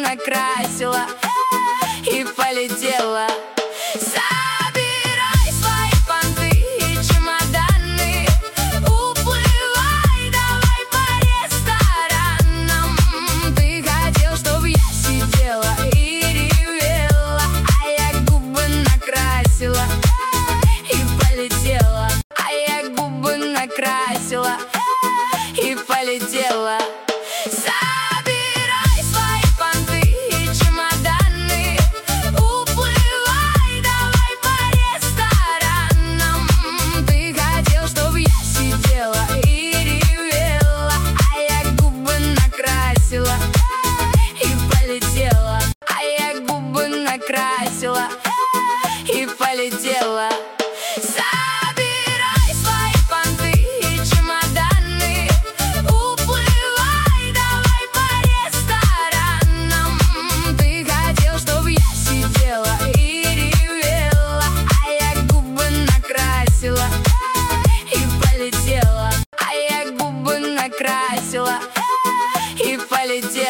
накрасила и полетела. Собирай свои понты и чемоданы, уплывай, давай по ресторанам. Ты хотел, чтоб я сидела и ревела, а я губы накрасила и полетела. А я губы накрасила и полетела. Собирай свои понты и чемоданы, уплывай, давай по ресторанам. Ты хотел, чтоб я сидела и ревела, а я губы накрасила и полетела. А я губы накрасила и полетела. Собирай свои понты и чемоданы, уплывай, давай по ресторанам. Ты хотел, чтоб я сидела и ревела, а я губы накрасила и полетела. А я губы накрасила и полетела.